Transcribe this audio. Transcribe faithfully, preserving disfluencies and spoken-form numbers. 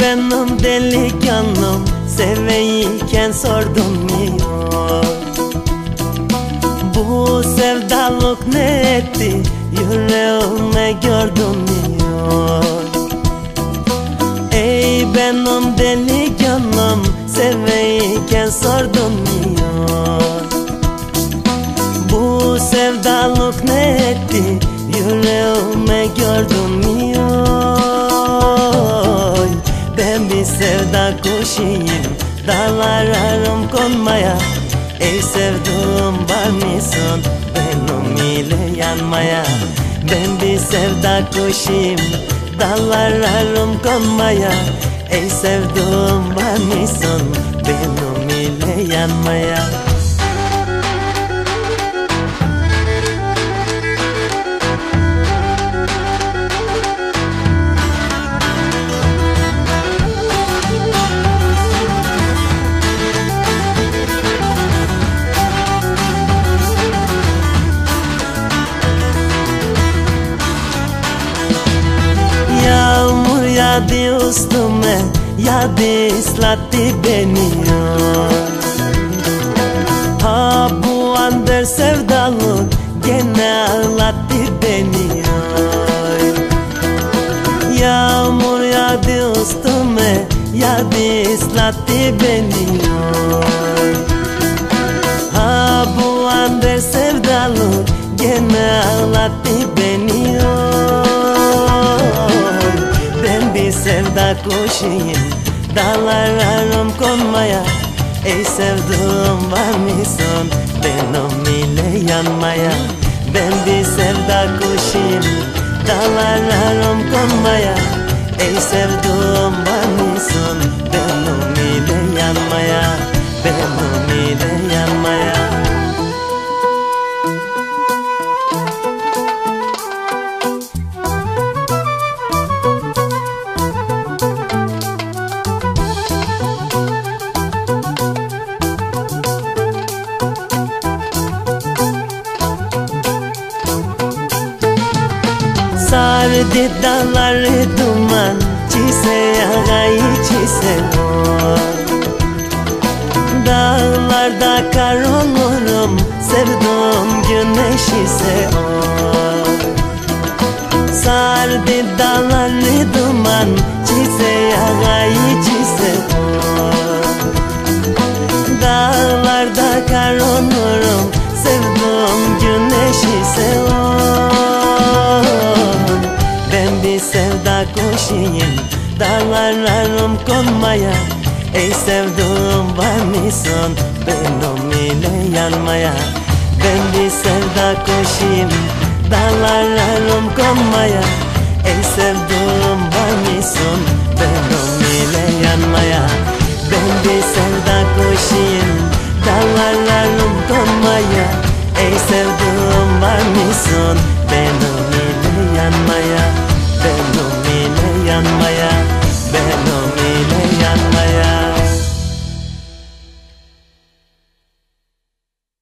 benim delikanlım, seveyken sordum niye? Bu sevdalık ne etti, yüreğime gördüm niye? Ey benim delikanlım, seveyken sordum niye? Bu sevdalık ne etti, yüreğime gördüm niye? Ben bir sevda kuşuyum, dağlarım konmaya. Ey sevduğum var mısın benim ile yanmaya? Ben bir sevda kuşuyum, dallarım konmaya. Ey sevduğum var mısın benim ile yanmaya? Yağdı üstüme, yağdı ıslattı beni. Ha bu ander sevdalık gene ağlattı beni. Yağmur yağdı üstüme, yağdı ıslattı beni. Ha bu ander sevdalık gene ağlattı beni. Sevda kuşuyum, dağlarım konmaya. Ey sevduğum var mısın benim ile yanmaya? Ben bir sevda kuşuyum, dağlarım konmaya. Ey sevduğum var mısın benim ile yanmaya? Benim ile yanmaya. Sardı dağları duman, çise yağayı çise o. Dağlarda kar olurum, sevduğum güneş ise o. Sardı dağları duman, çise yağayı çise o. Dağlarda kar olurum, sevduğum güneş ise o. Sevda kuşuyum, dağlarım konmaya. Ey sevduğum var mısın benim ile yanmaya? Ben bir sevda kuşuyum, dağlarım konmaya. Ey sevduğum var mısın benim ile yanmaya? Ben bir sevda kuşuyum, dağlarım konmaya. Ey sevduğum var mısın benim ile yanmaya?